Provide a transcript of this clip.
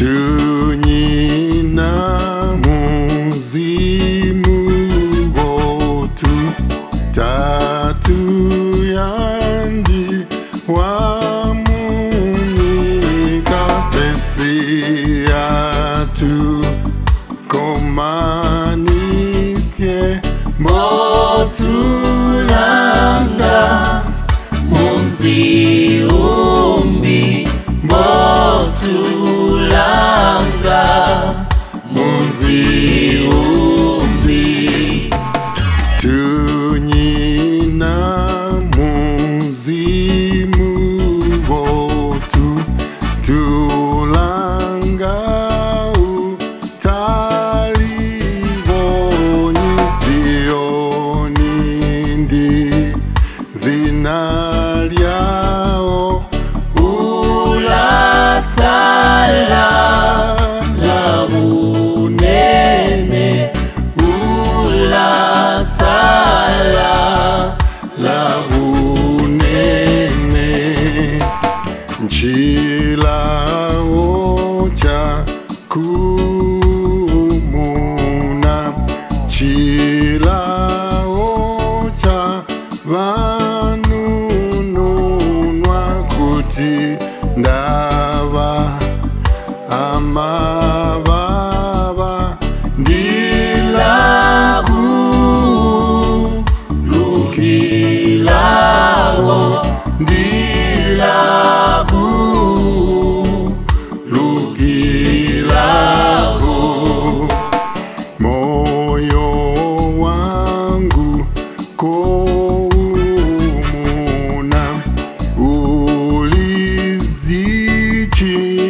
tunyina muzimu gotu tatu yandi wamunika tesi atu komanisye Mbotulanga Munziumbi Mbotulanga Munziumbi tunyina muzimu gotu tulanga Zinaliao Ula sala la bunene Ula sala la bunene Nchila ocha kumuna Nchila ocha vanununwa kuti ndava amavava Ndilaku Lukilago Ndilaku Lukilago moyo wangu koumuna ulizichi